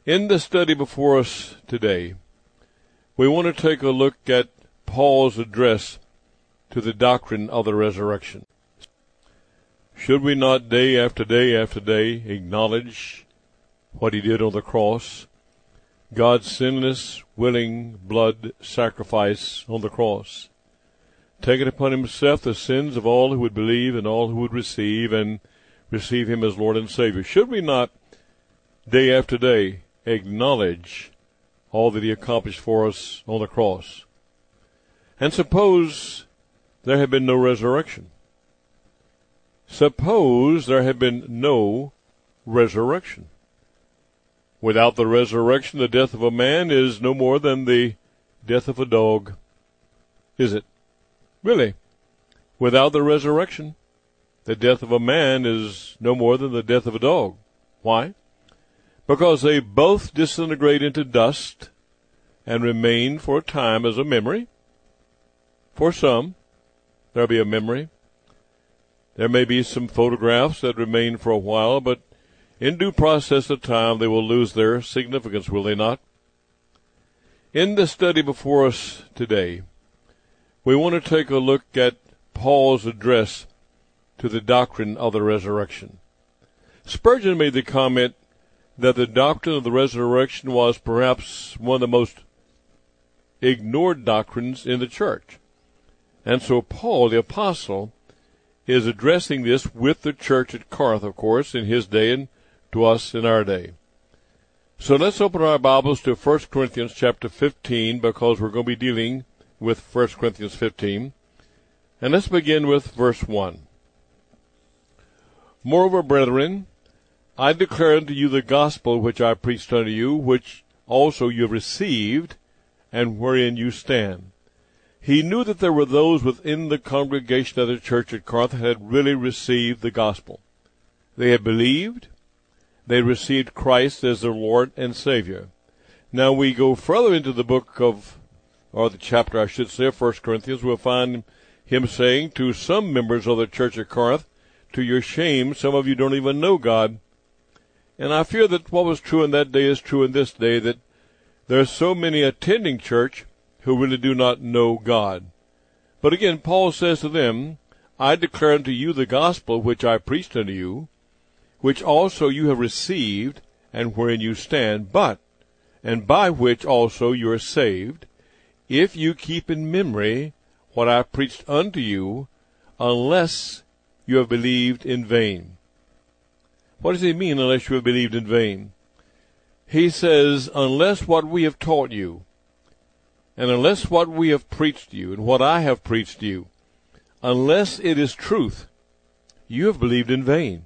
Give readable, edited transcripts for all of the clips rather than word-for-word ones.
In the study before us today, we want to take a look at Paul's address to the doctrine of the resurrection. Should we not day after day after day acknowledge what he did on the cross, God's sinless, willing blood sacrifice on the cross, taking upon himself the sins of all who would believe and all who would receive him as Lord and Savior? Should we not day after day acknowledge all that he accomplished for us on the cross? And suppose there had been no resurrection. Suppose there had been no resurrection. Without the resurrection, the death of a man is no more than the death of a dog. Is it? Really? Without the resurrection, the death of a man is no more than the death of a dog. Why? Because they both disintegrate into dust and remain for a time as a memory. For some, there'll be a memory. There may be some photographs that remain for a while, but in due process of time they will lose their significance, will they not? In the study before us today, we want to take a look at Paul's address to the doctrine of the resurrection. Spurgeon made the comment that the doctrine of the resurrection was perhaps one of the most ignored doctrines in the church. And so Paul, the apostle, is addressing this with the church at Corinth, of course, in his day and to us in our day. So let's open our Bibles to 1 Corinthians chapter 15, because we're going to be dealing with 1 Corinthians 15. And let's begin with verse 1. Moreover, brethren, I declare unto you the gospel which I preached unto you, which also you have received, and wherein you stand. He knew that there were those within the congregation of the church at Corinth that had really received the gospel. They had believed. They had received Christ as their Lord and Savior. Now we go further into the book or the chapter, I should say, of 1 Corinthians. We'll find him saying to some members of the church at Corinth, to your shame, some of you don't even know God. And I fear that what was true in that day is true in this day, that there are so many attending church who really do not know God. But again, Paul says to them, I declare unto you the gospel which I preached unto you, which also you have received, and wherein you stand, and by which also you are saved, if you keep in memory what I preached unto you, unless you have believed in vain. What does he mean, unless you have believed in vain? He says, unless what we have taught you, and unless what we have preached to you, and what I have preached to you, unless it is truth, you have believed in vain.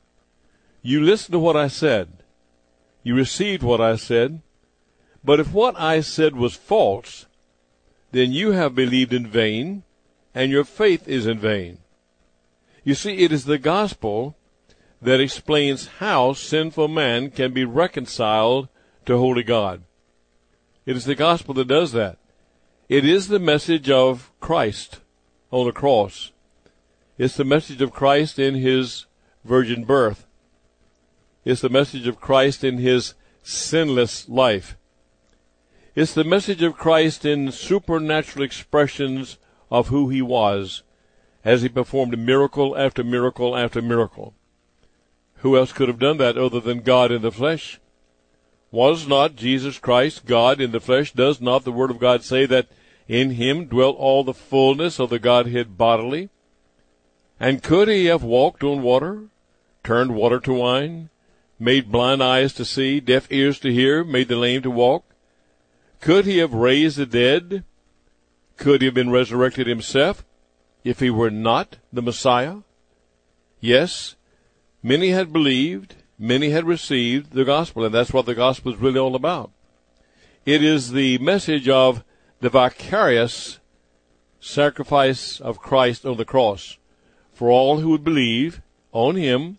You listened to what I said. You received what I said. But if what I said was false, then you have believed in vain, and your faith is in vain. You see, it is the gospel that explains how sinful man can be reconciled to holy God. It is the gospel that does that. It is the message of Christ on the cross. It's the message of Christ in his virgin birth. It's the message of Christ in his sinless life. It's the message of Christ in supernatural expressions of who he was as he performed miracle after miracle after miracle. Who else could have done that other than God in the flesh? Was not Jesus Christ God in the flesh? Does not the Word of God say that in him dwelt all the fullness of the Godhead bodily? And could he have walked on water, turned water to wine, made blind eyes to see, deaf ears to hear, made the lame to walk? Could he have raised the dead? Could he have been resurrected himself if he were not the Messiah? Yes, many had believed, many had received the gospel, and that's what the gospel is really all about. It is the message of the vicarious sacrifice of Christ on the cross for all who would believe on him,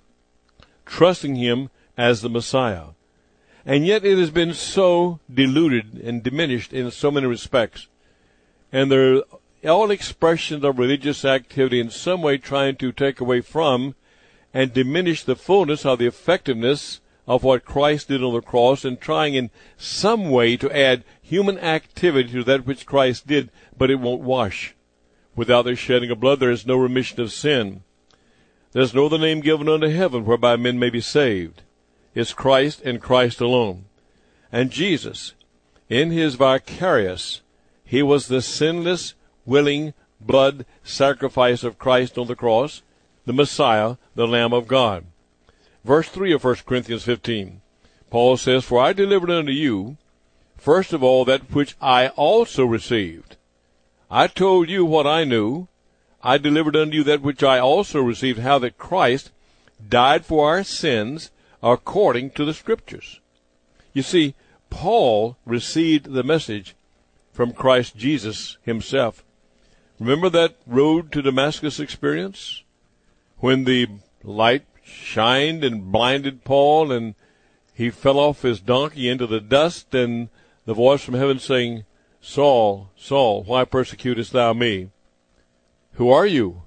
trusting him as the Messiah. And yet it has been so diluted and diminished in so many respects. And they're all expressions of religious activity in some way trying to take away from and diminish the fullness of the effectiveness of what Christ did on the cross and trying in some way to add human activity to that which Christ did, but it won't wash. Without the shedding of blood there is no remission of sin. There is no other name given under heaven whereby men may be saved. It's Christ and Christ alone. And Jesus, in his vicarious, he was the sinless, willing blood sacrifice of Christ on the cross, the Messiah, the Lamb of God. Verse 3 of 1 Corinthians 15, Paul says, For I delivered unto you, first of all, that which I also received. I told you what I knew. I delivered unto you that which I also received, how that Christ died for our sins according to the Scriptures. You see, Paul received the message from Christ Jesus himself. Remember that road to Damascus experience? When the light shined and blinded Paul, and he fell off his donkey into the dust, and the voice from heaven saying, Saul, Saul, why persecutest thou me? Who are you?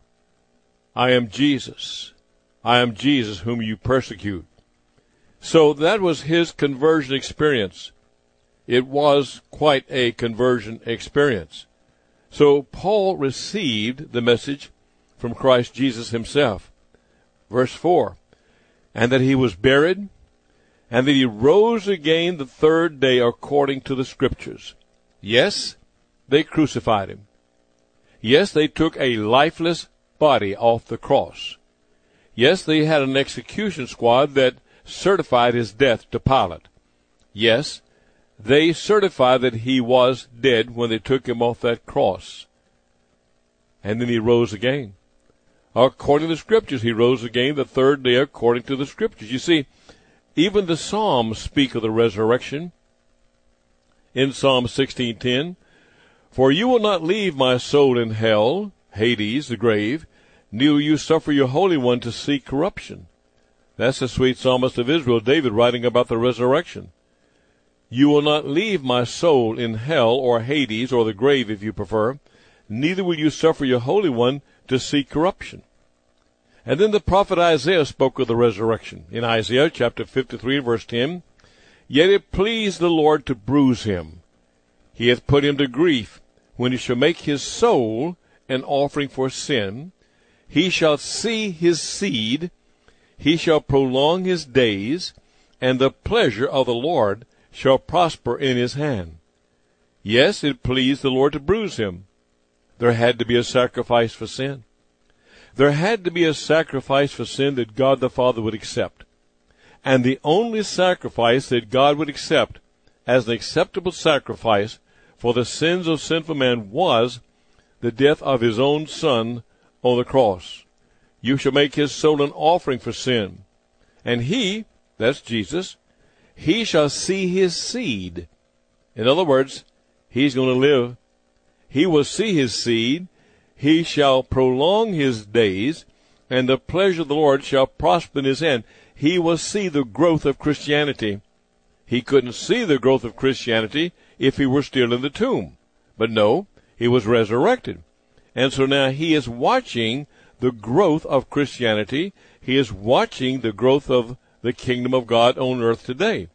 I am Jesus. I am Jesus whom you persecute. So that was his conversion experience. It was quite a conversion experience. So Paul received the message from Christ Jesus himself. Verse 4, and that he was buried, and that he rose again the third day according to the Scriptures. Yes, they crucified him. Yes, they took a lifeless body off the cross. Yes, they had an execution squad that certified his death to Pilate. Yes, they certified that he was dead when they took him off that cross. And then he rose again. According to the Scriptures, he rose again the third day according to the Scriptures. You see, even the Psalms speak of the resurrection. In Psalm 16:10, For you will not leave my soul in hell, Hades, the grave, neither will you suffer your Holy One to see corruption. That's the sweet psalmist of Israel, David, writing about the resurrection. You will not leave my soul in hell, or Hades, or the grave if you prefer, neither will you suffer your Holy One to see corruption. And then the prophet Isaiah spoke of the resurrection. In Isaiah chapter 53, verse 10, Yet it pleased the Lord to bruise him. He hath put him to grief, when he shall make his soul an offering for sin. He shall see his seed, he shall prolong his days, and the pleasure of the Lord shall prosper in his hand. Yes, it pleased the Lord to bruise him. There had to be a sacrifice for sin. There had to be a sacrifice for sin that God the Father would accept. And the only sacrifice that God would accept as an acceptable sacrifice for the sins of sinful man was the death of his own Son on the cross. You shall make his soul an offering for sin. And he, that's Jesus, he shall see his seed. In other words, he's going to live. He will see his seed. He shall prolong his days, and the pleasure of the Lord shall prosper in his hand. He will see the growth of Christianity. He couldn't see the growth of Christianity if he were still in the tomb. But no, he was resurrected. And so now he is watching the growth of Christianity. He is watching the growth of the kingdom of God on earth today.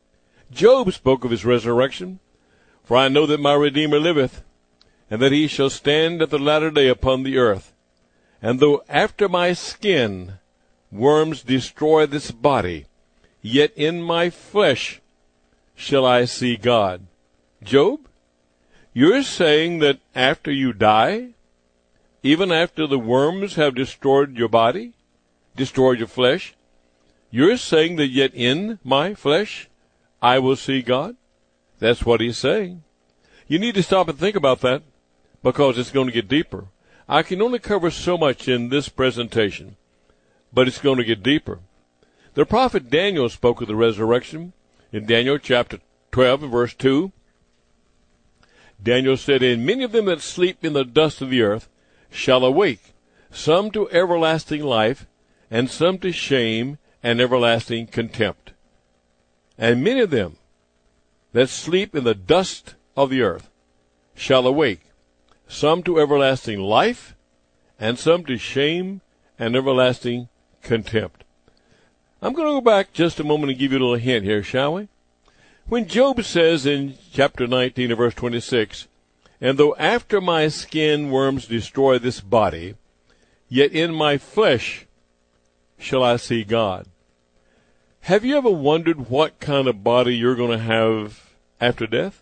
Job spoke of his resurrection. For I know that my Redeemer liveth, and that he shall stand at the latter day upon the earth. And though after my skin worms destroy this body, yet in my flesh shall I see God. Job, you're saying that after you die, even after the worms have destroyed your body, destroyed your flesh, you're saying that yet in my flesh I will see God? That's what he's saying. You need to stop and think about that, because it's going to get deeper. I can only cover so much in this presentation, but it's going to get deeper. The prophet Daniel spoke of the resurrection in Daniel chapter 12 and verse 2. Daniel said, And many of them that sleep in the dust of the earth shall awake, some to everlasting life, and some to shame and everlasting contempt. And many of them that sleep in the dust of the earth shall awake, some to everlasting life, and some to shame and everlasting contempt. I'm going to go back just a moment and give you a little hint here, shall we? When Job says in chapter 19 and verse 26, "And though after my skin worms destroy this body, yet in my flesh shall I see God." Have you ever wondered what kind of body you're going to have after death?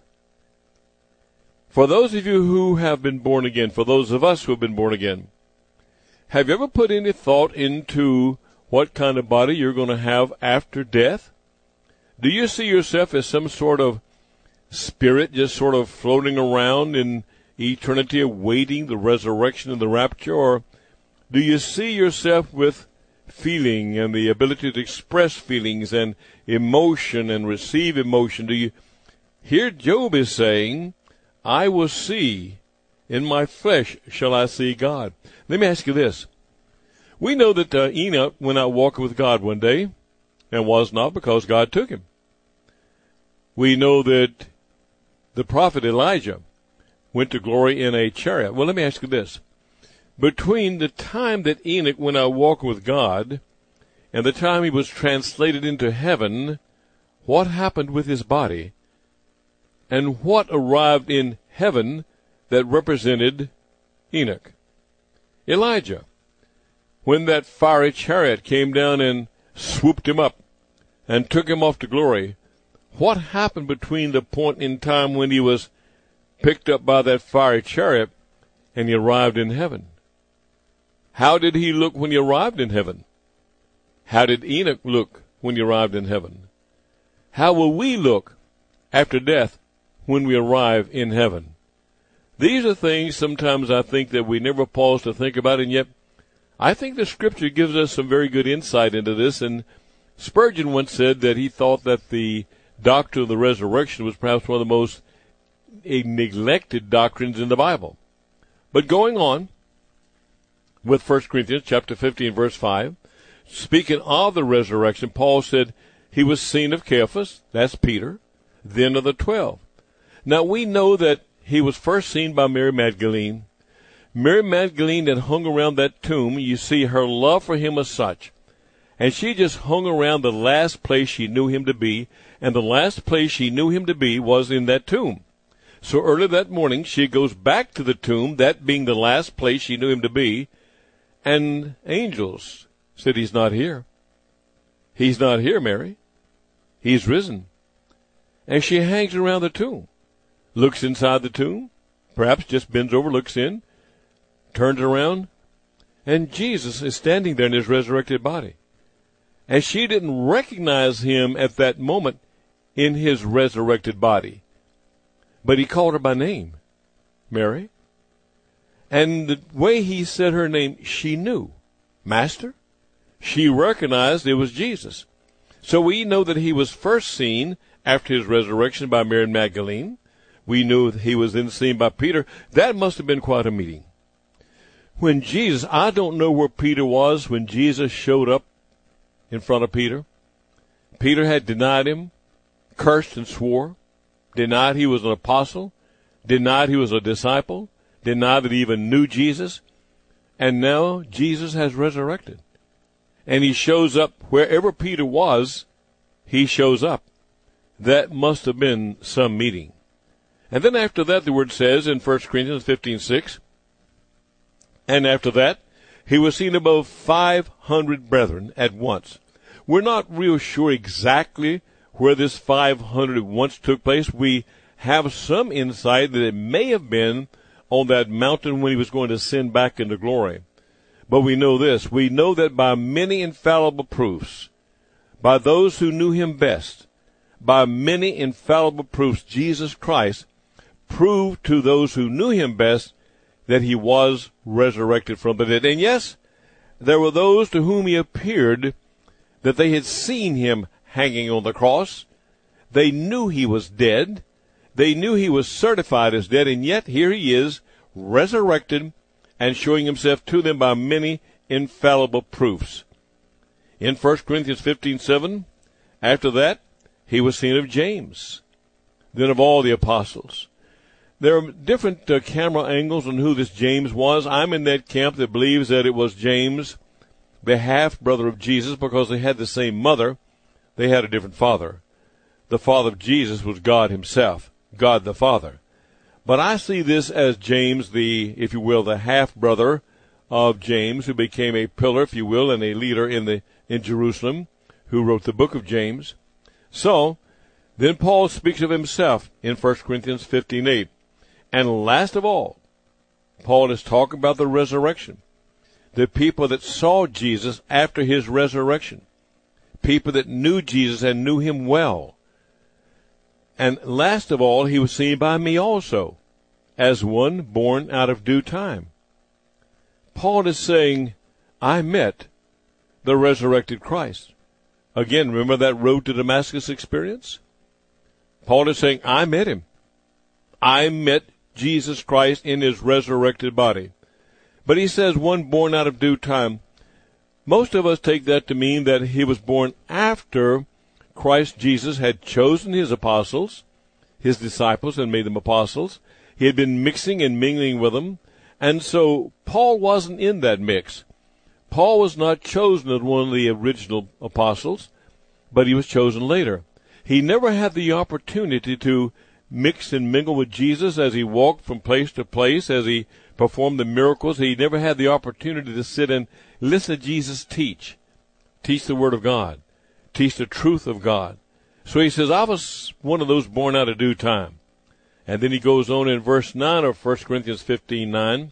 For those of you who have been born again, for those of us who have been born again, have you ever put any thought into what kind of body you're going to have after death? Do you see yourself as some sort of spirit just sort of floating around in eternity awaiting the resurrection and the rapture? Or do you see yourself with feeling and the ability to express feelings and emotion and receive emotion? Do you hear Job is saying, "I will see, in my flesh shall I see God"? Let me ask you this. We know that Enoch went out walking with God one day and was not, because God took him. We know that the prophet Elijah went to glory in a chariot. Well, let me ask you this. Between the time that Enoch went out walking with God and the time he was translated into heaven, what happened with his body? And what arrived in heaven that represented Enoch? Elijah. When that fiery chariot came down and swooped him up and took him off to glory, what happened between the point in time when he was picked up by that fiery chariot and he arrived in heaven? How did he look when he arrived in heaven? How did Enoch look when he arrived in heaven? How will we look after death when we arrive in heaven? These are things sometimes I think that we never pause to think about, and yet I think the Scripture gives us some very good insight into this. And Spurgeon once said that he thought that the doctrine of the resurrection was perhaps one of the most neglected doctrines in the Bible. But going on with 1 Corinthians chapter 15, verse 5, speaking of the resurrection, Paul said he was seen of Cephas, that's Peter, then of the 12. Now we know that he was first seen by Mary Magdalene. Mary Magdalene had hung around that tomb. You see, her love for him was such. And she just hung around the last place she knew him to be. And the last place she knew him to be was in that tomb. So early that morning, she goes back to the tomb, that being the last place she knew him to be. And angels said, "He's not here. He's not here, Mary. He's risen." And she hangs around the tomb, looks inside the tomb, perhaps just bends over, looks in, turns around, and Jesus is standing there in his resurrected body. And she didn't recognize him at that moment in his resurrected body. But he called her by name, Mary. And the way he said her name, she knew. Master? She recognized it was Jesus. So we know that he was first seen after his resurrection by Mary Magdalene. We knew that he was then seen by Peter. That must have been quite a meeting. When Jesus, I don't know where Peter was when Jesus showed up in front of Peter. Peter had denied him, cursed and swore, denied he was an apostle, denied he was a disciple, denied that he even knew Jesus. And now Jesus has resurrected. And he shows up wherever Peter was, he shows up. That must have been some meeting. And then after that, the word says in 1 Corinthians 15:6, and after that, he was seen above 500 brethren at once. We're not real sure exactly where this 500 at once took place. We have some insight that it may have been on that mountain when he was going to ascend back into glory. But we know this. We know that by many infallible proofs, by those who knew him best, by many infallible proofs, Jesus Christ proved to those who knew him best that he was resurrected from the dead. And yes, there were those to whom he appeared that they had seen him hanging on the cross. They knew he was dead. They knew he was certified as dead, and yet here he is, resurrected and showing himself to them by many infallible proofs. In 1 Corinthians 15:7, after that, he was seen of James, then of all the apostles. There are different camera angles on who this James was. I'm in that camp that believes that it was James, the half-brother of Jesus, because they had the same mother, they had a different father. The father of Jesus was God himself, God the Father. But I see this as James, if you will, the half-brother of James, who became a pillar, if you will, and a leader in Jerusalem, who wrote the book of James. So, then Paul speaks of himself in 1 Corinthians 15:8. And last of all, Paul is talking about the resurrection. The people that saw Jesus after his resurrection. People that knew Jesus and knew him well. And last of all, he was seen by me also, as one born out of due time. Paul is saying, I met the resurrected Christ. Again, remember that road to Damascus experience? Paul is saying, I met him. I met Jesus Christ in his resurrected body. But he says, one born out of due time. Most of us take that to mean that he was born after Christ Jesus had chosen his apostles, his disciples, and made them apostles. He had been mixing and mingling with them. And so Paul wasn't in that mix. Paul was not chosen as one of the original apostles, but he was chosen later. He never had the opportunity to mix and mingle with Jesus as he walked from place to place, as he performed the miracles. He never had the opportunity to sit and listen to Jesus teach the Word of God, teach the truth of God. So he says, I was one of those born out of due time. And then he goes on in verse 9 of 1 Corinthians 15:9.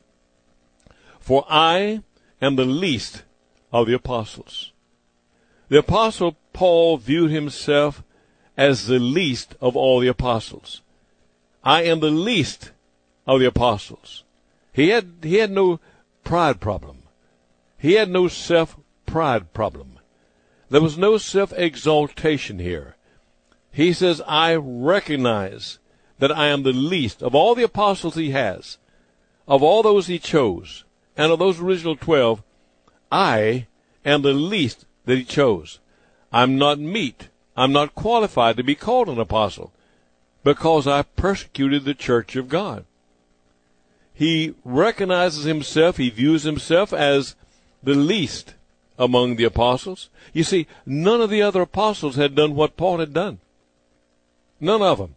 For I am the least of the apostles. The apostle Paul viewed himself as the least of all the apostles. I am the least of the apostles. He had no pride problem. He had no self-pride problem. There was no self-exaltation here. He says, I recognize that I am the least of all the apostles he has, of all those he chose, and of those original 12, I am the least that he chose. I'm not meet. I'm not qualified to be called an apostle because I persecuted the church of God. He recognizes himself, he views himself as the least among the apostles. You see, none of the other apostles had done what Paul had done. None of them.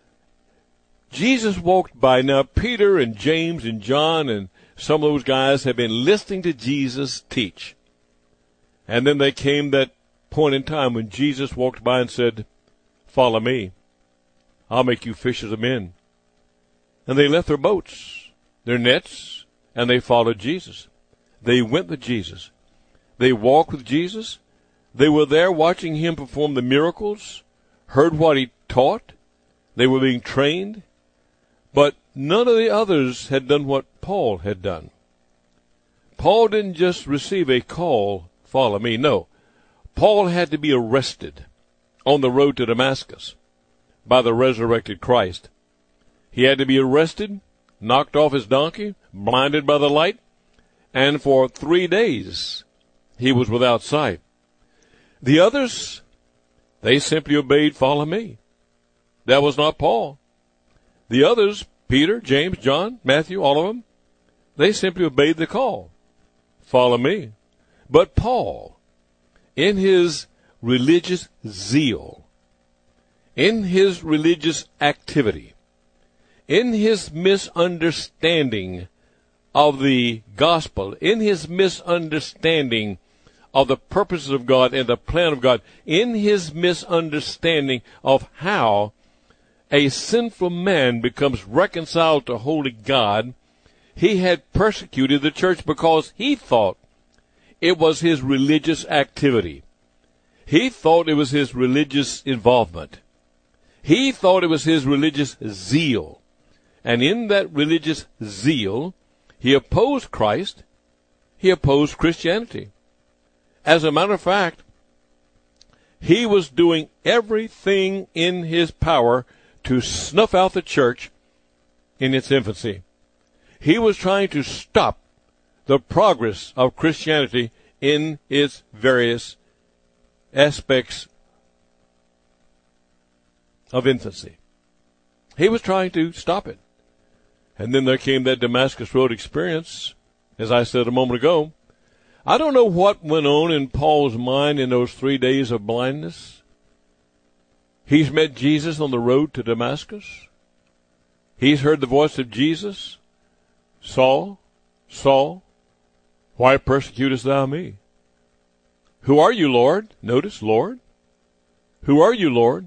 Jesus walked by. Now, Peter and James and John and some of those guys have been listening to Jesus teach. And then there came that point in time when Jesus walked by and said, follow me. I'll make you fishers of men. And they left their boats, their nets, and they followed Jesus. They went with Jesus. They walked with Jesus. They were there watching him perform the miracles, heard what he taught. They were being trained. But none of the others had done what Paul had done. Paul didn't just receive a call, follow me. No. Paul had to be arrested on the road to Damascus by the resurrected Christ. He had to be arrested, knocked off his donkey, blinded by the light, and for 3 days he was without sight. The others, they simply obeyed, follow me. That was not Paul. The others, Peter, James, John, Matthew, all of them, they simply obeyed the call. Follow me. But Paul, in his religious zeal, in his religious activity, in his misunderstanding of the gospel, in his misunderstanding of the purposes of God and the plan of God, in his misunderstanding of how a sinful man becomes reconciled to holy God, he had persecuted the church because he thought it was his religious activity. He thought it was his religious involvement. He thought it was his religious zeal. And in that religious zeal, he opposed Christ. He opposed Christianity. As a matter of fact, he was doing everything in his power to snuff out the church in its infancy. He was trying to stop the progress of Christianity in its various aspects of infancy. He was trying to stop it. And then there came that Damascus Road experience, as I said a moment ago. I don't know what went on in Paul's mind in those 3 days of blindness. He's met Jesus on the road to Damascus. He's heard the voice of Jesus. Saul, Saul, why persecutest thou me? Who are you, Lord? Notice, Lord. Who are you, Lord?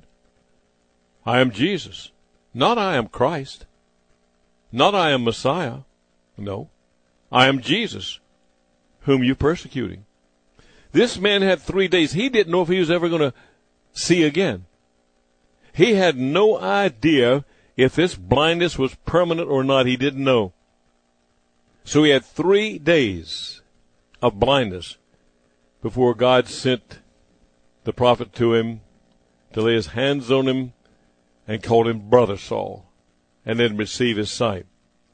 I am Jesus. Not I am Christ. Not I am Messiah. No, I am Jesus, whom you persecuting. This man had 3 days. He didn't know if he was ever going to see again. He had no idea if this blindness was permanent or not. He didn't know. So he had 3 days of blindness before God sent the prophet to him to lay his hands on him and called him Brother Saul, and then receive his sight.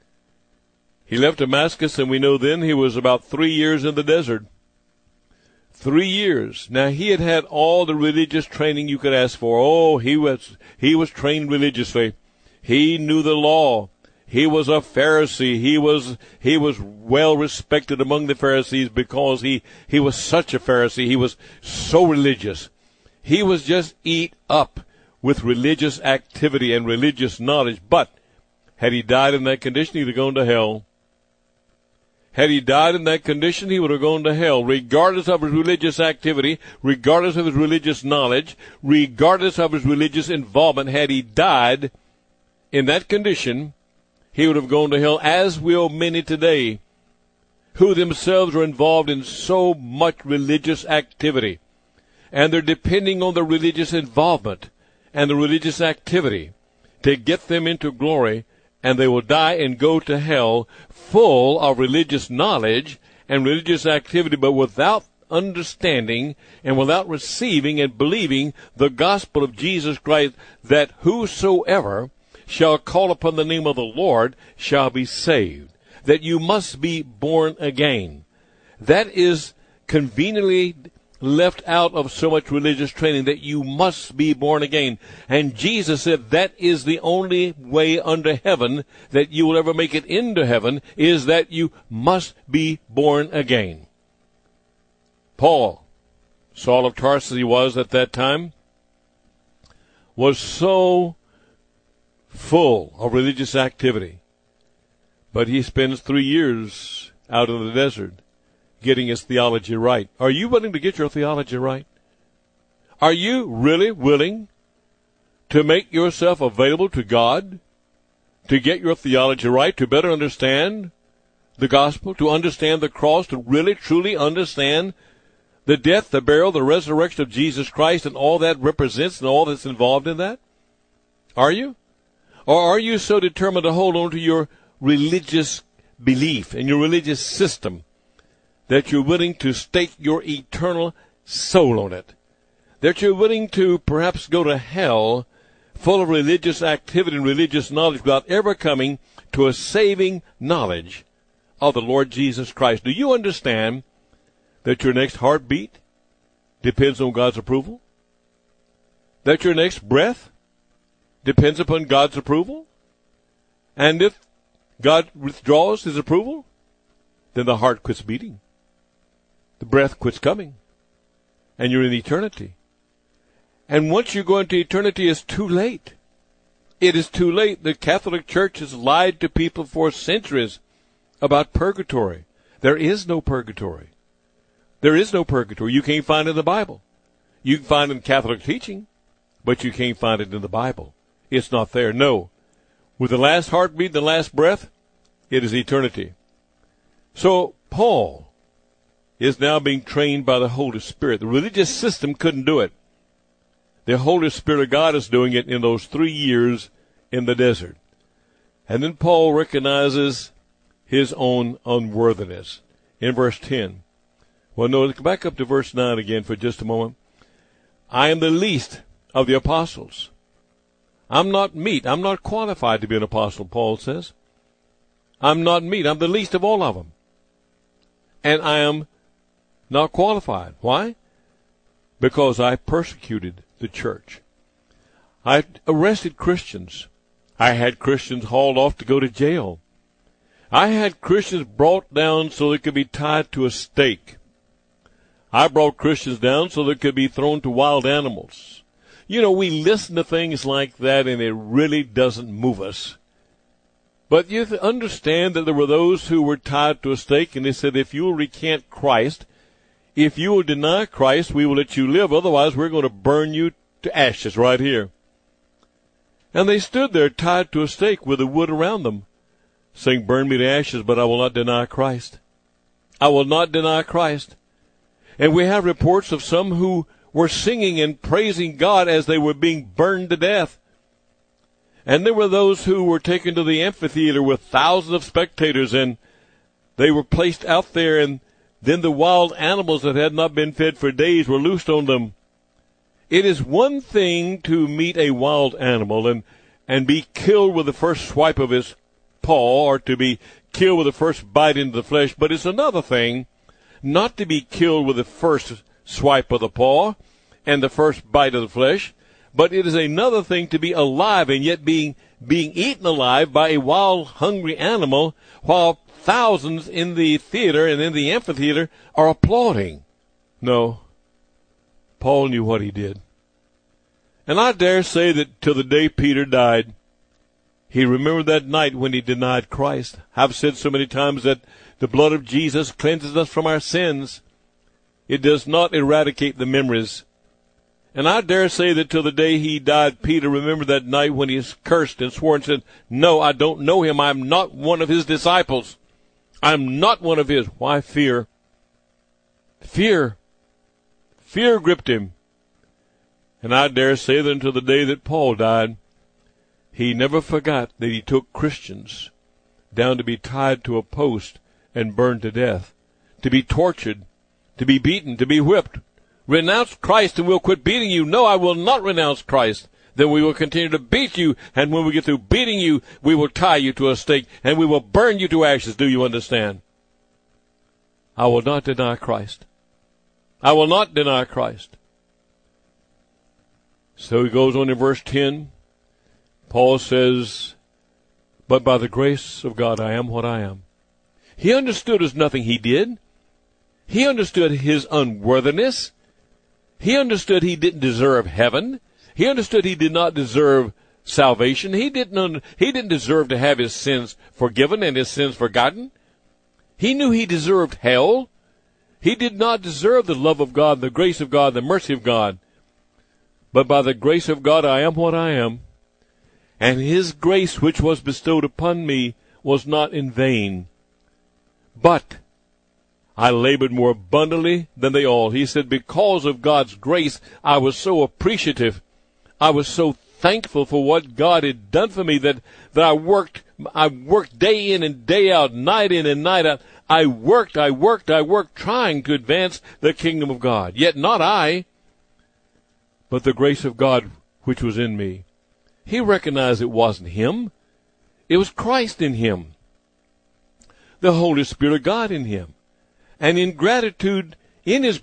He left Damascus, and we know then he was about 3 years in the desert. 3 years. Now, he had had all the religious training you could ask for. Oh, he was trained religiously. He knew the law. He was a Pharisee. He was well respected among the Pharisees because he was such a Pharisee. He was so religious. He was just eat up with religious activity and religious knowledge. But had he died in that condition, he'd have gone to hell. Had he died in that condition, he would have gone to hell, regardless of his religious activity, regardless of his religious knowledge, regardless of his religious involvement. Had he died in that condition, he would have gone to hell, as will many today who themselves are involved in so much religious activity. And they're depending on the religious involvement and the religious activity to get them into glory, and they will die and go to hell full of religious knowledge and religious activity, but without understanding and without receiving and believing the gospel of Jesus Christ, that whosoever shall call upon the name of the Lord shall be saved. That you must be born again. That is conveniently left out of so much religious training, that you must be born again. And Jesus said that is the only way under heaven that you will ever make it into heaven, is that you must be born again. Paul, Saul of Tarsus he was at that time, was so full of religious activity. But he spends 3 years out in the desert getting his theology right. Are you willing to get your theology right? Are you really willing to make yourself available to God, to get your theology right, to better understand the gospel, to understand the cross, to really truly understand the death, the burial, the resurrection of Jesus Christ, and all that represents and all that's involved in that? Are you? Or are you so determined to hold on to your religious belief and your religious system that you're willing to stake your eternal soul on it? That you're willing to perhaps go to hell full of religious activity and religious knowledge without ever coming to a saving knowledge of the Lord Jesus Christ? Do you understand that your next heartbeat depends on God's approval? That your next breath depends upon God's approval? And if God withdraws his approval, then the heart quits beating. The breath quits coming. And you're in eternity. And once you go into eternity, it's too late. It is too late. The Catholic Church has lied to people for centuries about purgatory. There is no purgatory. There is no purgatory. You can't find it in the Bible. You can find it in Catholic teaching, but you can't find it in the Bible. It's not there. No. With the last heartbeat, the last breath, it is eternity. So Paul is now being trained by the Holy Spirit. The religious system couldn't do it. The Holy Spirit of God is doing it in those 3 years in the desert. And then Paul recognizes his own unworthiness in verse 10. Well, no, let's back up to verse 9 again for just a moment. I am the least of the apostles. I'm not meet. I'm not qualified to be an apostle, Paul says. I'm not meet. I'm the least of all of them. And I am not qualified. Why? Because I persecuted the church. I arrested Christians. I had Christians hauled off to go to jail. I had Christians brought down so they could be tied to a stake. I brought Christians down so they could be thrown to wild animals. You know, we listen to things like that and it really doesn't move us. But you understand that there were those who were tied to a stake, and they said, if you will recant Christ, if you will deny Christ, we will let you live. Otherwise, we're going to burn you to ashes right here. And they stood there tied to a stake with the wood around them, saying, burn me to ashes, but I will not deny Christ. I will not deny Christ. And we have reports of some who were singing and praising God as they were being burned to death. And there were those who were taken to the amphitheater with thousands of spectators, and they were placed out there, and then the wild animals that had not been fed for days were loosed on them. It is one thing to meet a wild animal and be killed with the first swipe of his paw, or to be killed with the first bite into the flesh, but it's another thing not to be killed with the first swipe of the paw and the first bite of the flesh, but it is another thing to be alive and yet being eaten alive by a wild, hungry animal while thousands in the theater and in the amphitheater are applauding. No, Paul knew what he did. And I dare say that till the day Peter died, he remembered that night when he denied Christ. I've said so many times that the blood of Jesus cleanses us from our sins. It does not eradicate the memories. And I dare say that till the day he died, Peter remembered that night when he cursed and swore and said, no, I don't know him. I'm not one of his disciples. I'm not one of his. Why fear? Fear. Fear gripped him. And I dare say that until the day that Paul died, he never forgot that he took Christians down to be tied to a post and burned to death, to be tortured, to be beaten, to be whipped. Renounce Christ and we'll quit beating you. No, I will not renounce Christ. Then we will continue to beat you, and when we get through beating you, we will tie you to a stake, and we will burn you to ashes. Do you understand? I will not deny Christ. I will not deny Christ. So he goes on in verse 10. Paul says, but by the grace of God I am what I am. He understood there's nothing he did. He understood his unworthiness. He understood he didn't deserve heaven. He understood he did not deserve salvation. He didn't deserve to have his sins forgiven and his sins forgotten. He knew he deserved hell. He did not deserve the love of God, the grace of God, the mercy of God. But by the grace of God I am what I am. And his grace which was bestowed upon me was not in vain. But I labored more abundantly than they all. He said, because of God's grace, I was so appreciative. I was so thankful for what God had done for me that I worked day in and day out, night in and night out. I worked trying to advance the kingdom of God. Yet not I, but the grace of God which was in me. He recognized it wasn't him. It was Christ in him. The Holy Spirit of God in him. And in his gratitude, in his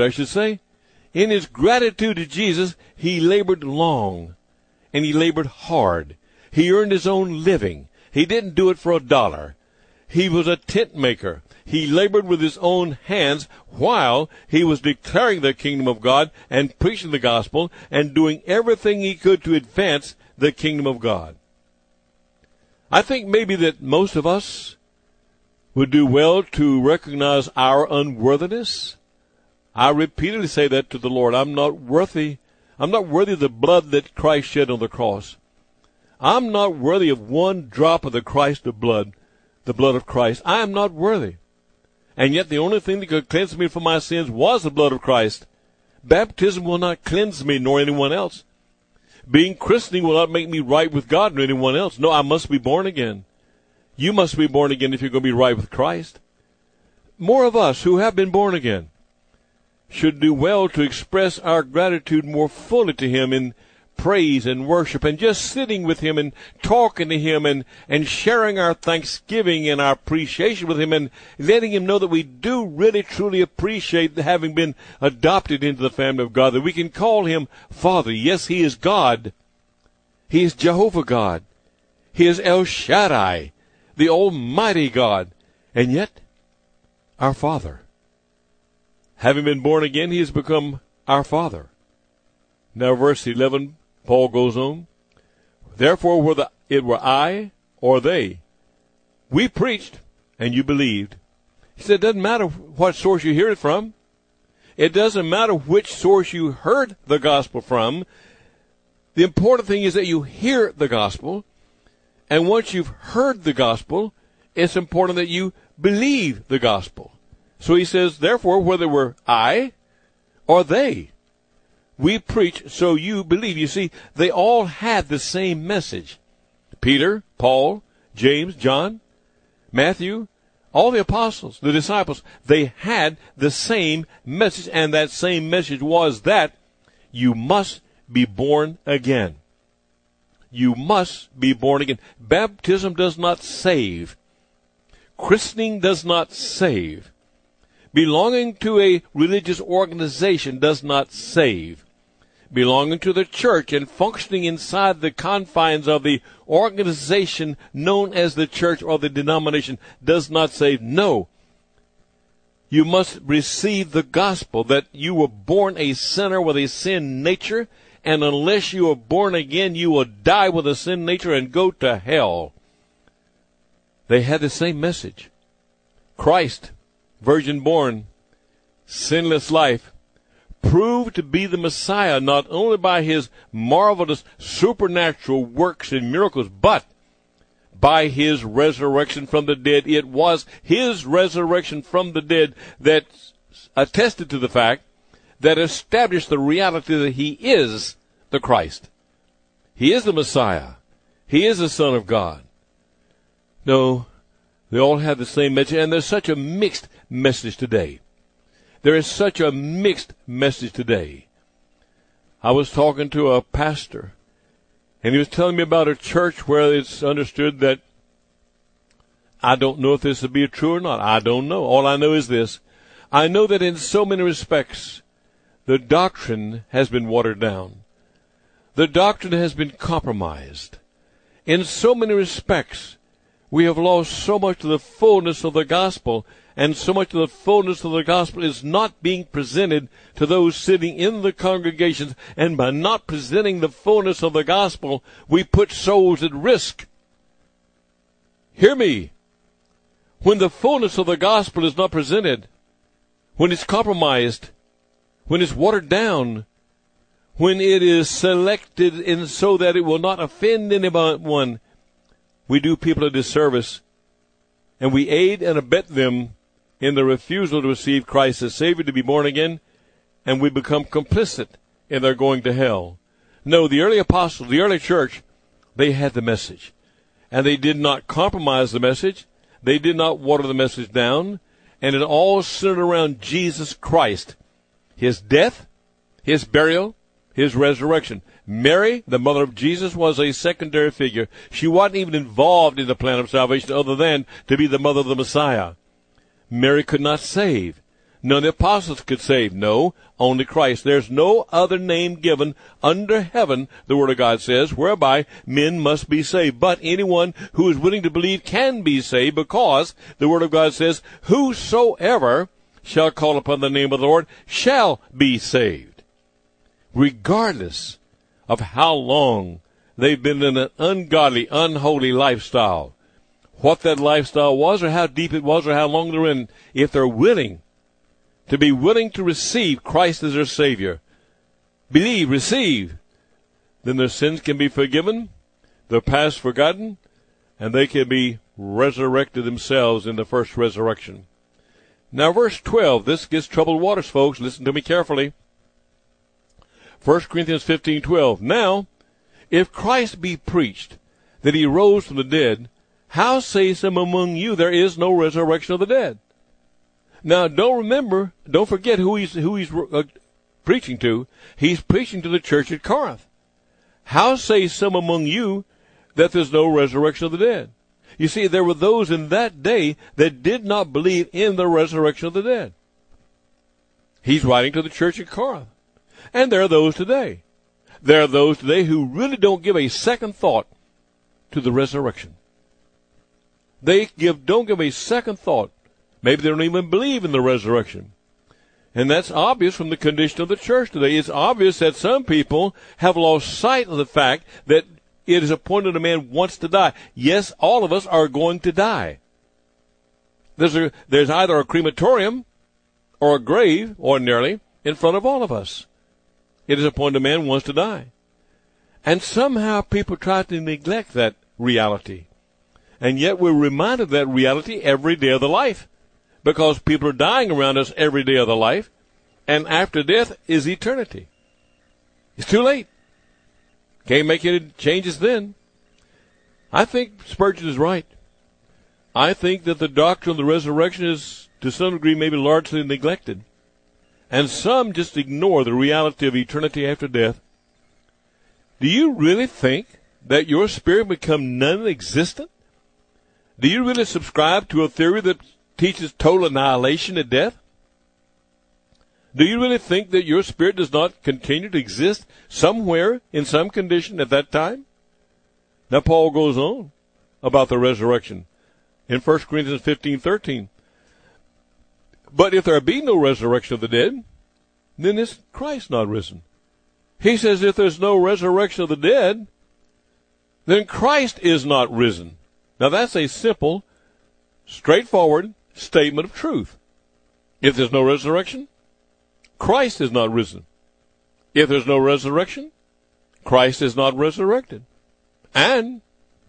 gratitude to Jesus, he labored long and he labored hard. He earned his own living. He didn't do it for $1. He was a tent maker. He labored with his own hands while he was declaring the kingdom of God and preaching the gospel and doing everything he could to advance the kingdom of God. I think maybe that most of us would do well to recognize our unworthiness. I repeatedly say that to the Lord. I'm not worthy of the blood that Christ shed on the cross. I'm not worthy of one drop of the blood of Christ. I am not worthy. And yet the only thing that could cleanse me from my sins was the blood of Christ. Baptism will not cleanse me nor anyone else. Being Christian will not make me right with God nor anyone else. No, I must be born again. You must be born again if you're going to be right with Christ. More of us who have been born again should do well to express our gratitude more fully to him in praise and worship and just sitting with him and talking to him and sharing our thanksgiving and our appreciation with him and letting him know that we do really truly appreciate having been adopted into the family of God, that we can call him Father. Yes, he is God. He is Jehovah God. He is El Shaddai, the Almighty God, and yet our Father. Having been born again, he has become our Father. Now, verse 11, Paul goes on, therefore, whether it were I or they, we preached, and you believed. He said, it doesn't matter what source you hear it from. It doesn't matter which source you heard the gospel from. The important thing is that you hear the gospel, and once you've heard the gospel, it's important that you believe the gospel. So he says, therefore, whether it were I or they, we preach, so you believe. You see, they all had the same message. Peter, Paul, James, John, Matthew, all the apostles, the disciples, they had the same message, and that same message was that you must be born again. You must be born again. Baptism does not save. Christening does not save. Belonging to a religious organization does not save. Belonging to the church and functioning inside the confines of the organization known as the church or the denomination does not save. No. You must receive the gospel that you were born a sinner with a sin nature, and unless you are born again, you will die with a sin nature and go to hell. They had the same message. Christ, virgin born, sinless life, proved to be the Messiah not only by his marvelous supernatural works and miracles, but by his resurrection from the dead. It was his resurrection from the dead that attested to the fact, that established the reality that he is the Christ. He is the Messiah. He is the Son of God. No, they all have the same message, and there's such a mixed message today. There is such a mixed message today. I was talking to a pastor, and he was telling me about a church where it's understood that, I don't know if this would be true or not. I don't know. All I know is this. I know that in so many respects, the doctrine has been watered down. The doctrine has been compromised. In so many respects, we have lost so much of the fullness of the gospel, and so much of the fullness of the gospel is not being presented to those sitting in the congregations, and by not presenting the fullness of the gospel, we put souls at risk. Hear me. When the fullness of the gospel is not presented, when it's compromised, when it's watered down, when it is selected in so that it will not offend anyone, we do people a disservice, and we aid and abet them in the refusal to receive Christ as Savior, to be born again, and we become complicit in their going to hell. No, the early apostles, the early church, they had the message, and they did not compromise the message. They did not water the message down, and it all centered around Jesus Christ, his death, his burial, his resurrection. Mary, the mother of Jesus, was a secondary figure. She wasn't even involved in the plan of salvation other than to be the mother of the Messiah. Mary could not save. None of the apostles could save. No, only Christ. There's no other name given under heaven, the Word of God says, whereby men must be saved. But anyone who is willing to believe can be saved, because the Word of God says, whosoever shall call upon the name of the Lord shall be saved. Regardless of how long they've been in an ungodly, unholy lifestyle, what that lifestyle was, or how deep it was, or how long they're in, if they're willing to receive Christ as their Savior, believe, receive, then their sins can be forgiven, their past forgotten, and they can be resurrected themselves in the first resurrection. Now, verse 12, this gets troubled waters, folks. Listen to me carefully. 1 Corinthians 15:12. Now, if Christ be preached that he rose from the dead, how say some among you there is no resurrection of the dead? Now, don't forget who he's preaching to. He's preaching to the church at Corinth. How say some among you that there's no resurrection of the dead? You see, there were those in that day that did not believe in the resurrection of the dead. He's writing to the church at Corinth. And there are those today. There are those today who really don't give a second thought to the resurrection. They don't give a second thought. Maybe they don't even believe in the resurrection. And that's obvious from the condition of the church today. It's obvious that some people have lost sight of the fact that it is appointed a man wants to die. Yes, all of us are going to die. There's either a crematorium or a grave, ordinarily, in front of all of us. It is appointed a man wants to die. And somehow people try to neglect that reality. And yet we're reminded of that reality every day of the life. Because people are dying around us every day of their life, and after death is eternity. It's too late. Can't make any changes then. I think Spurgeon is right. I think that the doctrine of the resurrection is, to some degree, maybe largely neglected. And some just ignore the reality of eternity after death. Do you really think that your spirit become non-existent? Do you really subscribe to a theory that teaches total annihilation at death? Do you really think that your spirit does not continue to exist somewhere in some condition at that time? Now Paul goes on about the resurrection in 1 Corinthians 15:13. But if there be no resurrection of the dead, then is Christ not risen? He says if there's no resurrection of the dead, then Christ is not risen. Now that's a simple, straightforward statement of truth. If there's no resurrection, Christ is not risen. If there's no resurrection, Christ is not resurrected. And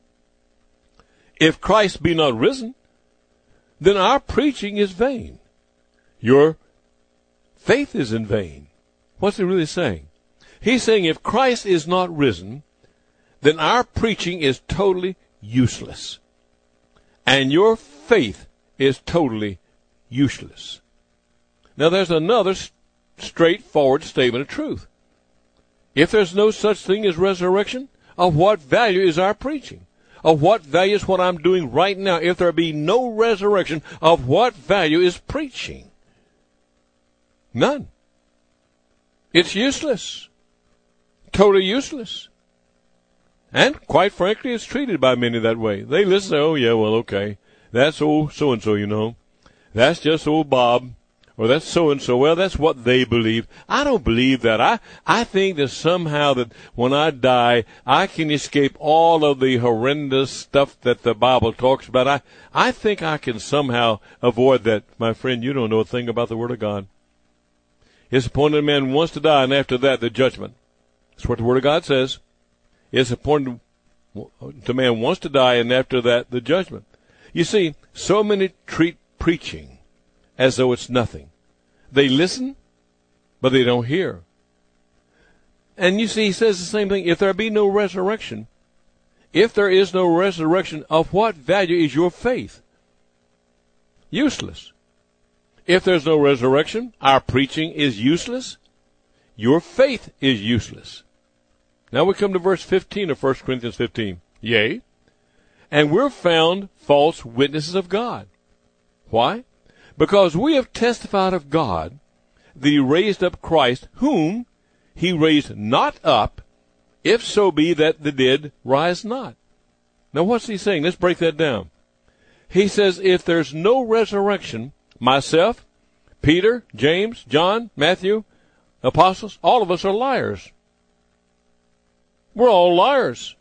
if Christ be not risen, then our preaching is vain. Your faith is in vain. What's he really saying? He's saying if Christ is not risen, then our preaching is totally useless. And your faith is totally useless. Now there's another straightforward statement of truth. If there's no such thing as resurrection, of what value is our preaching? Of what value is what I'm doing right now? If there be no resurrection, of what value is preaching? None. It's useless. Totally useless. And quite frankly, it's treated by many that way. They listen and say, oh yeah, well, okay. That's old so-and-so, you know. That's just old Bob. Or that's so-and-so. Well, that's what they believe. I don't believe that. I think that somehow that when I die, I can escape all of the horrendous stuff that the Bible talks about. I think I can somehow avoid that. My friend, you don't know a thing about the Word of God. It's appointed a man wants to die, and after that, the judgment. That's what the Word of God says. It's appointed to man wants to die, and after that, the judgment. You see, so many treat preaching as though it's nothing. They listen, but they don't hear. And you see, he says the same thing. If there be no resurrection, if there is no resurrection, of what value is your faith? Useless. If there's no resurrection, our preaching is useless. Your faith is useless. Now we come to verse 15 of 1 Corinthians 15. Yea, and we're found false witnesses of God. Why? Because we have testified of God that he raised up Christ, whom he raised not up, if so be that the dead rise not. Now what's he saying? Let's break that down. He says if there's no resurrection, myself, Peter, James, John, Matthew, apostles, all of us are liars. We're all liars.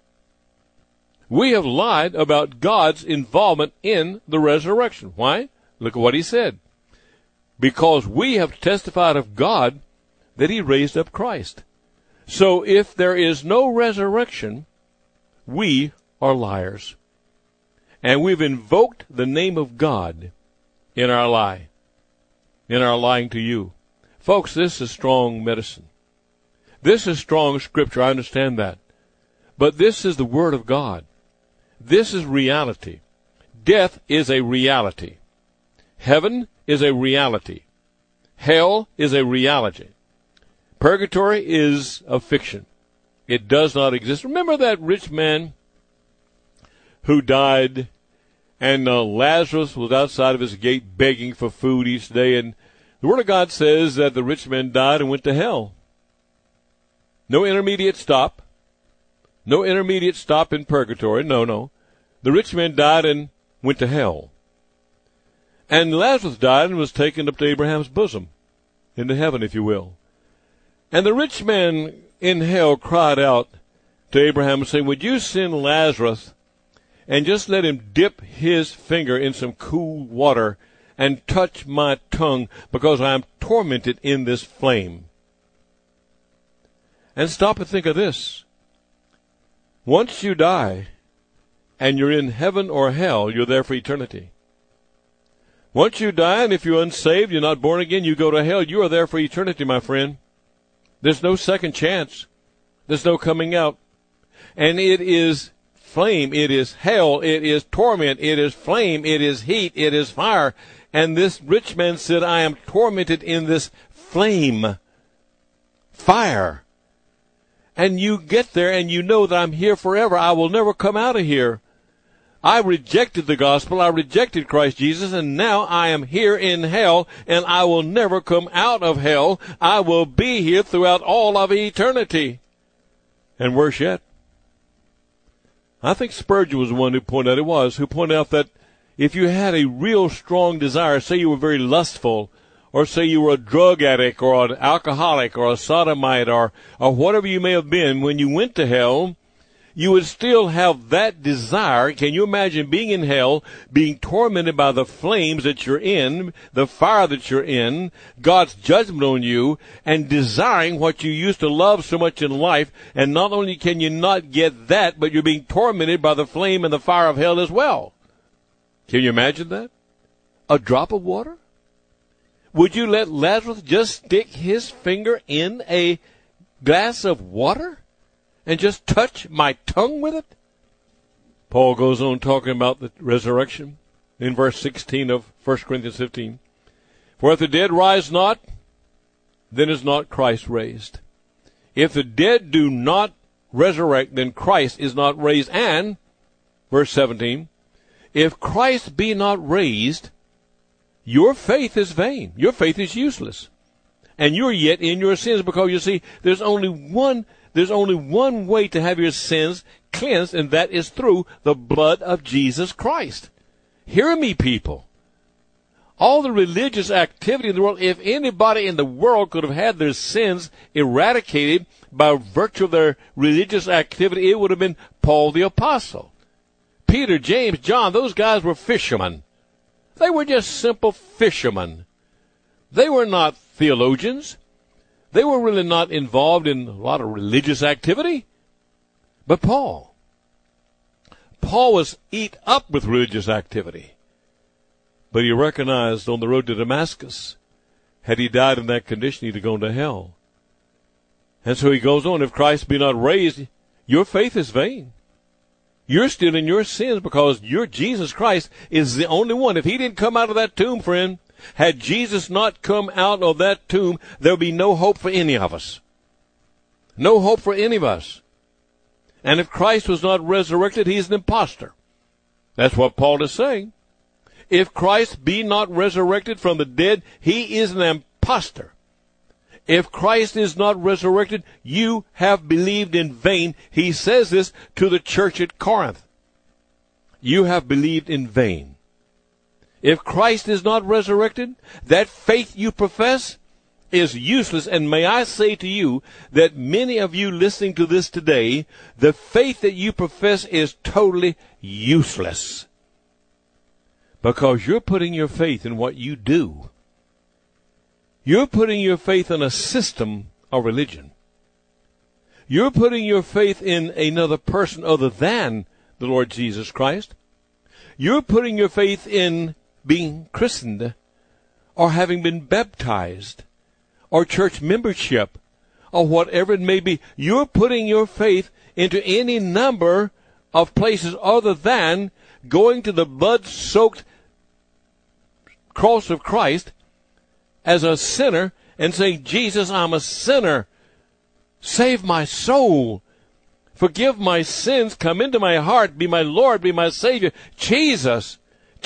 We have lied about God's involvement in the resurrection. Why? Look at what he said. Because we have testified of God that he raised up Christ. So if there is no resurrection, we are liars. And we've invoked the name of God in our lie, in our lying to you. Folks, this is strong medicine. This is strong scripture, I understand that. But this is the Word of God. This is reality. Death is a reality. Heaven is a reality. Hell is a reality. Purgatory is a fiction. It does not exist. Remember that rich man who died, and Lazarus was outside of his gate begging for food each day, and the Word of God says that the rich man died and went to hell. No intermediate stop. No intermediate stop in purgatory. No. The rich man died and went to hell. And Lazarus died and was taken up to Abraham's bosom. into heaven, if you will. And the rich man in hell cried out to Abraham, saying, would you send Lazarus and just let him dip his finger in some cool water and touch my tongue, because I am tormented in this flame? And stop and think of this. Once you die and you're in heaven or hell, you're there for eternity. Once you die, and if you're unsaved, you're not born again, you go to hell, you are there for eternity, my friend. There's no second chance. There's no coming out. And it is flame, it is hell, it is torment, it is flame, it is heat, it is fire. And this rich man said, I am tormented in this flame, fire. And you get there and you know that I'm here forever. I will never come out of here. I rejected the gospel. I rejected Christ Jesus, and now I am here in hell, and I will never come out of hell. I will be here throughout all of eternity. And worse yet, I think Spurgeon was the one who pointed out that if you had a real strong desire, say you were very lustful, or say you were a drug addict or an alcoholic or a sodomite or whatever you may have been, when you went to hell, you would still have that desire. Can you imagine being in hell, being tormented by the flames that you're in, the fire that you're in, God's judgment on you, and desiring what you used to love so much in life, and not only can you not get that, but you're being tormented by the flame and the fire of hell as well. Can you imagine that? A drop of water? Would you let Lazarus just stick his finger in a glass of water and just touch my tongue with it? Paul goes on talking about the resurrection in verse 16 of 1 Corinthians 15. For if the dead rise not, then is not Christ raised. If the dead do not resurrect, then Christ is not raised. And, verse 17, if Christ be not raised, your faith is vain. Your faith is useless. And you're yet in your sins, because you see, there's only one way to have your sins cleansed, and that is through the blood of Jesus Christ. Hear me, people. All the religious activity in the world, if anybody in the world could have had their sins eradicated by virtue of their religious activity, it would have been Paul the Apostle. Peter, James, John, those guys were fishermen. They were just simple fishermen. They were not theologians. They were really not involved in a lot of religious activity. But Paul was eat up with religious activity. But he recognized on the road to Damascus, had he died in that condition, he'd have gone to hell. And so he goes on, if Christ be not raised, your faith is vain. You're still in your sins, because your Jesus Christ is the only one. If he didn't come out of that tomb, friend, had Jesus not come out of that tomb, there would be no hope for any of us. No hope for any of us. And if Christ was not resurrected, he's an imposter. That's what Paul is saying. If Christ be not resurrected from the dead, he is an imposter. If Christ is not resurrected, you have believed in vain. He says this to the church at Corinth. You have believed in vain. If Christ is not resurrected, that faith you profess is useless. And may I say to you that many of you listening to this today, the faith that you profess is totally useless. Because you're putting your faith in what you do. You're putting your faith in a system of religion. You're putting your faith in another person other than the Lord Jesus Christ. You're putting your faith in being christened, or having been baptized, or church membership, or whatever it may be. You're putting your faith into any number of places other than going to the blood-soaked cross of Christ as a sinner and saying, Jesus, I'm a sinner. Save my soul. Forgive my sins. Come into my heart. Be my Lord. Be my Savior. Jesus,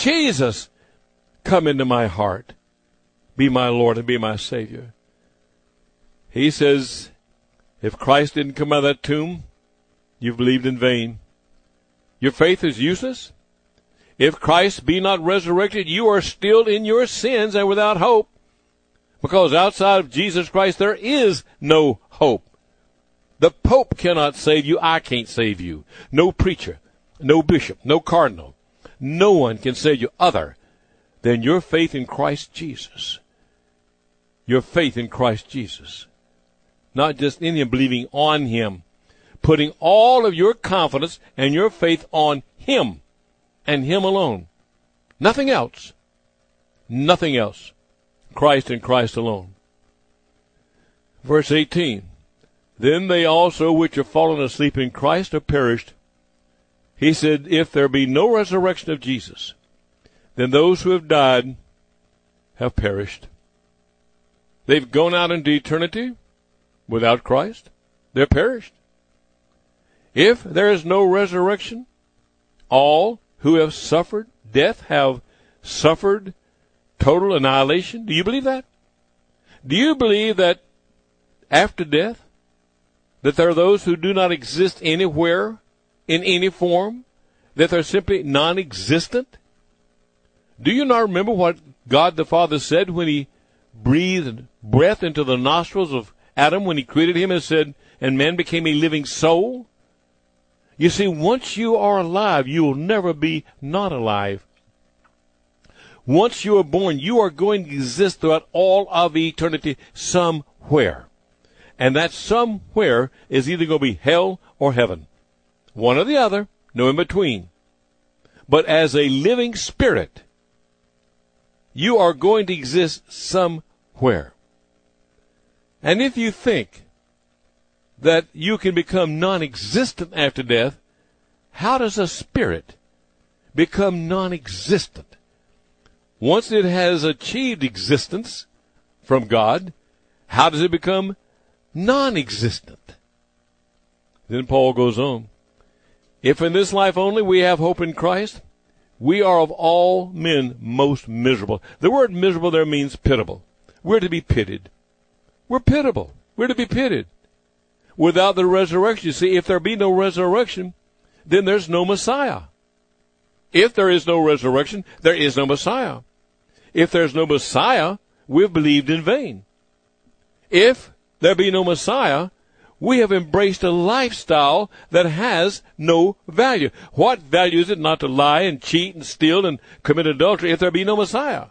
come into my heart. Be my Lord and be my Savior. He says, if Christ didn't come out of that tomb, you've believed in vain. Your faith is useless. If Christ be not resurrected, you are still in your sins and without hope. Because outside of Jesus Christ, there is no hope. The Pope cannot save you. I can't save you. No preacher, no bishop, no cardinal. No one can save you other than your faith in Christ Jesus. Your faith in Christ Jesus. Not just in Him, believing on Him. Putting all of your confidence and your faith on Him and Him alone. Nothing else. Nothing else. Christ and Christ alone. Verse 18. Then they also which have fallen asleep in Christ are perished. He said, if there be no resurrection of Jesus, then those who have died have perished. They've gone out into eternity without Christ. They're perished. If there is no resurrection, all who have suffered death have suffered total annihilation. Do you believe that? Do you believe that after death, that there are those who do not exist anywhere, in any form, that they're simply non-existent? Do you not remember what God the Father said when He breathed breath into the nostrils of Adam when He created him and said, and man became a living soul? You see, once you are alive, you will never be not alive. Once you are born, you are going to exist throughout all of eternity somewhere. And that somewhere is either going to be hell or heaven. One or the other, no in between. But as a living spirit, you are going to exist somewhere. And if you think that you can become non-existent after death, how does a spirit become non-existent? Once it has achieved existence from God, how does it become non-existent? Then Paul goes on. If in this life only we have hope in Christ, we are of all men most miserable. The word miserable there means pitiable. We're to be pitied. We're pitiable. We're to be pitied. Without the resurrection, you see, if there be no resurrection, then there's no Messiah. If there is no resurrection, there is no Messiah. If there's no Messiah, we've believed in vain. If there be no Messiah, we have embraced a lifestyle that has no value. What value is it not to lie and cheat and steal and commit adultery if there be no Messiah?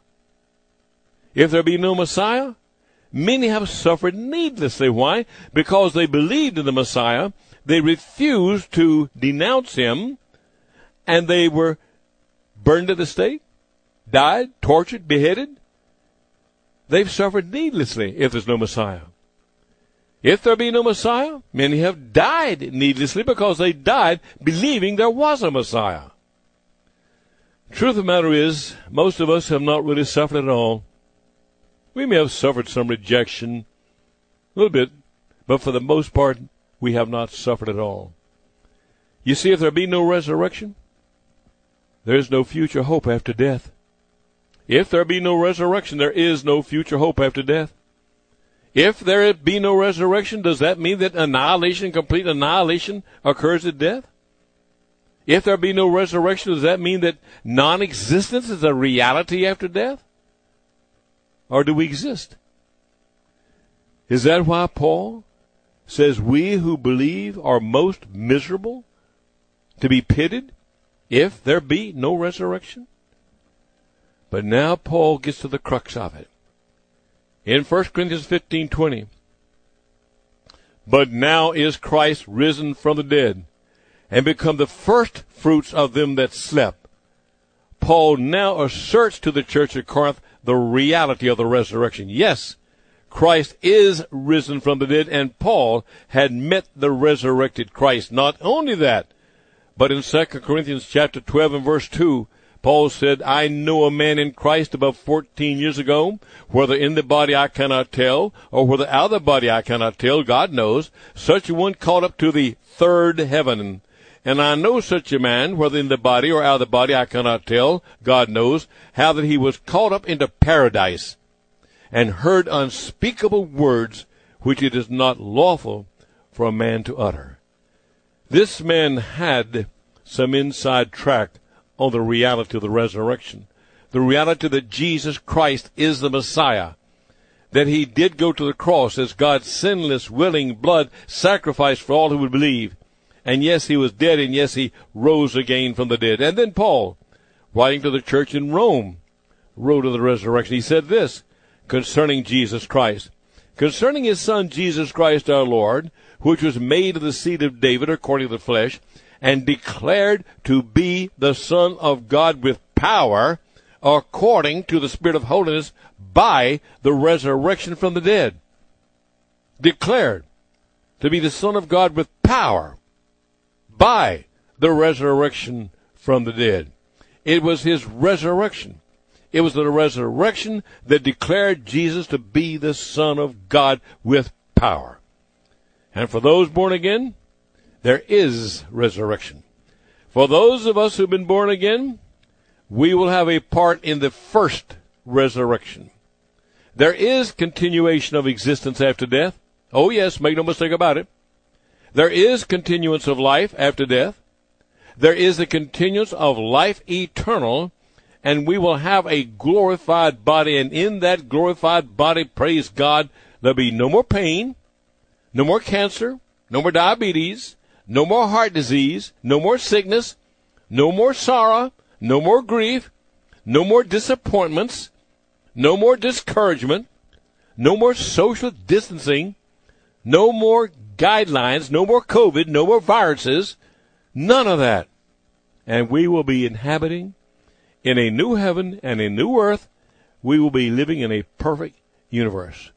If there be no Messiah, many have suffered needlessly. Why? Because they believed in the Messiah, they refused to denounce Him, and they were burned at the stake, died, tortured, beheaded. They've suffered needlessly if there's no Messiah. If there be no Messiah, many have died needlessly because they died believing there was a Messiah. Truth of the matter is, most of us have not really suffered at all. We may have suffered some rejection, a little bit, but for the most part, we have not suffered at all. You see, if there be no resurrection, there is no future hope after death. If there be no resurrection, there is no future hope after death. If there be no resurrection, does that mean that annihilation, complete annihilation, occurs at death? If there be no resurrection, does that mean that non-existence is a reality after death? Or do we exist? Is that why Paul says we who believe are most miserable, to be pitied, if there be no resurrection? But now Paul gets to the crux of it. In 1 Corinthians 15:20, but now is Christ risen from the dead, and become the first fruits of them that slept. Paul now asserts to the church at Corinth the reality of the resurrection. Yes, Christ is risen from the dead, and Paul had met the resurrected Christ. Not only that, but in 2 Corinthians chapter 12 and verse 2, Paul said, I know a man in Christ about 14 years ago, whether in the body I cannot tell, or whether out of the body I cannot tell, God knows, such a one caught up to the third heaven. And I know such a man, whether in the body or out of the body I cannot tell, God knows, how that he was caught up into paradise, and heard unspeakable words which it is not lawful for a man to utter. This man had some inside track on the reality of the resurrection, the reality that Jesus Christ is the Messiah, that he did go to the cross as God's sinless, willing blood sacrifice for all who would believe. And yes, he was dead, and yes, he rose again from the dead. And then Paul, writing to the church in Rome, wrote of the resurrection. He said this concerning Jesus Christ. Concerning his Son, Jesus Christ our Lord, which was made of the seed of David according to the flesh, and declared to be the Son of God with power, according to the Spirit of holiness, by the resurrection from the dead. Declared to be the Son of God with power, by the resurrection from the dead. It was his resurrection. It was the resurrection that declared Jesus to be the Son of God with power. And for those born again, there is resurrection. For those of us who've been born again, we will have a part in the first resurrection. There is continuation of existence after death. Oh yes, make no mistake about it. There is continuance of life after death. There is the continuance of life eternal, and we will have a glorified body, and in that glorified body, praise God, there'll be no more pain, no more cancer, no more diabetes, no more heart disease, no more sickness, no more sorrow, no more grief, no more disappointments, no more discouragement, no more social distancing, no more guidelines, no more COVID, no more viruses, none of that. And we will be inhabiting in a new heaven and a new earth. We will be living in a perfect universe.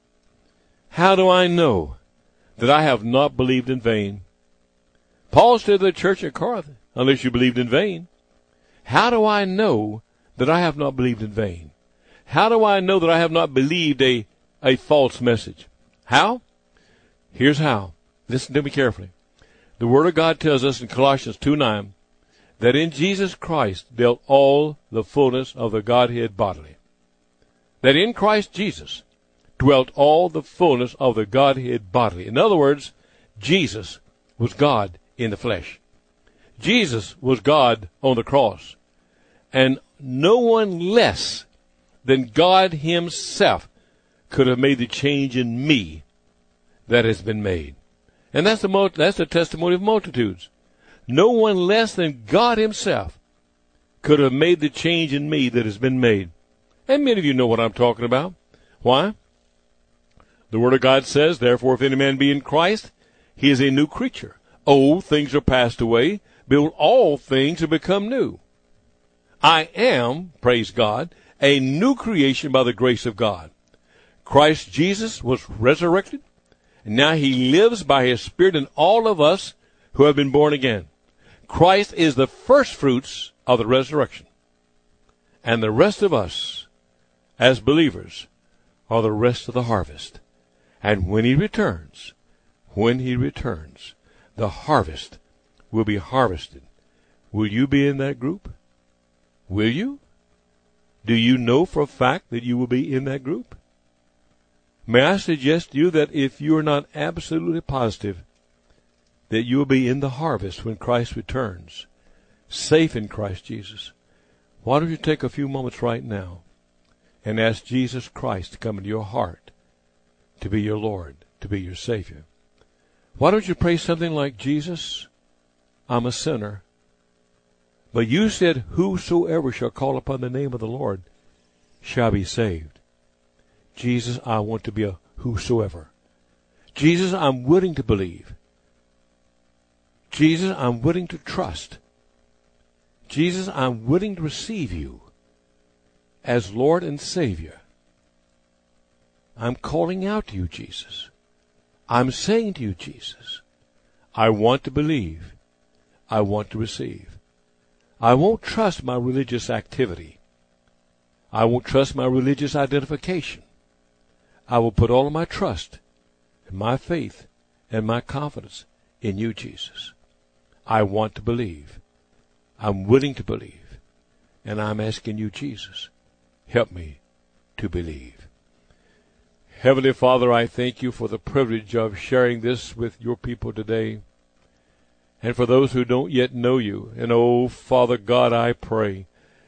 How do I know that I have not believed in vain? Paul said to the church at Corinth, unless you believed in vain. How do I know that I have not believed in vain? How do I know that I have not believed a false message? How? Here's how. Listen to me carefully. The Word of God tells us in Colossians 2:9 that in Jesus Christ dealt all the fullness of the Godhead bodily. That in Christ Jesus dwelt all the fullness of the Godhead bodily. In other words, Jesus was God in the flesh. Jesus was God on the cross. And no one less than God himself could have made the change in me that has been made. And that's the testimony of multitudes. No one less than God himself could have made the change in me that has been made. And many of you know what I'm talking about. Why? The Word of God says, therefore, if any man be in Christ, he is a new creature. Old things are passed away. Behold, all things have become new. I am, praise God, a new creation by the grace of God. Christ Jesus was resurrected, and now he lives by his Spirit in all of us who have been born again. Christ is the first fruits of the resurrection. And the rest of us, as believers, are the rest of the harvest. And when he returns, the harvest will be harvested. Will you be in that group? Will you? Do you know for a fact that you will be in that group? May I suggest to you that if you are not absolutely positive that you will be in the harvest when Christ returns, safe in Christ Jesus, why don't you take a few moments right now and ask Jesus Christ to come into your heart, to be your Lord, to be your Savior? Why don't you pray something like, Jesus, I'm a sinner, but you said, whosoever shall call upon the name of the Lord shall be saved. Jesus, I want to be a whosoever. Jesus, I'm willing to believe. Jesus, I'm willing to trust. Jesus, I'm willing to receive you as Lord and Savior. I'm calling out to you, Jesus. I'm saying to you, Jesus, I want to believe. I want to receive. I won't trust my religious activity. I won't trust my religious identification. I will put all of my trust and my faith and my confidence in you, Jesus. I want to believe. I'm willing to believe. And I'm asking you, Jesus, help me to believe. Heavenly Father, I thank you for the privilege of sharing this with your people today. And for those who don't yet know you, and oh, Father God, I pray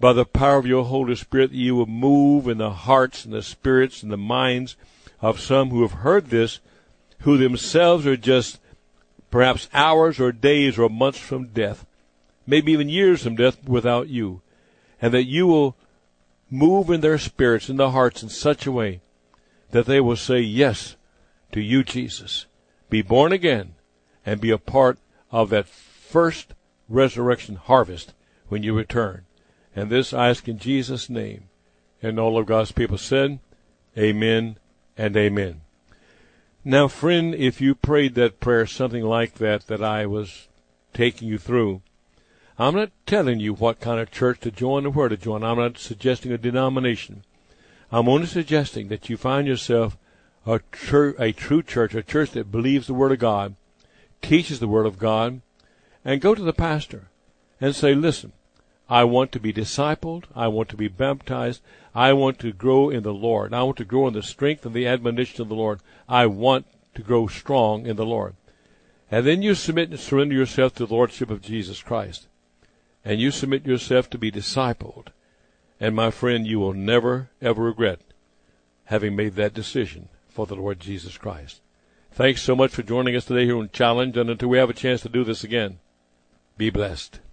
by the power of your Holy Spirit, that you will move in the hearts and the spirits and the minds of some who have heard this, who themselves are just perhaps hours or days or months from death, maybe even years from death without you, and that you will move in their spirits, in their hearts in such a way that they will say yes to you, Jesus, be born again, and be a part of that first resurrection harvest when you return. And this I ask in Jesus' name. And all of God's people said, amen and amen. Now, friend, if you prayed that prayer, something like that I was taking you through, I'm not telling you what kind of church to join or where to join. I'm not suggesting a denomination. I'm only suggesting that you find yourself a true church, a church that believes the Word of God, teaches the Word of God, and go to the pastor and say, listen, I want to be discipled. I want to be baptized. I want to grow in the Lord. I want to grow in the strength and the admonition of the Lord. I want to grow strong in the Lord. And then you submit and surrender yourself to the Lordship of Jesus Christ. And you submit yourself to be discipled. And my friend, you will never, ever regret having made that decision for the Lord Jesus Christ. Thanks so much for joining us today here on Challenge. And until we have a chance to do this again, be blessed.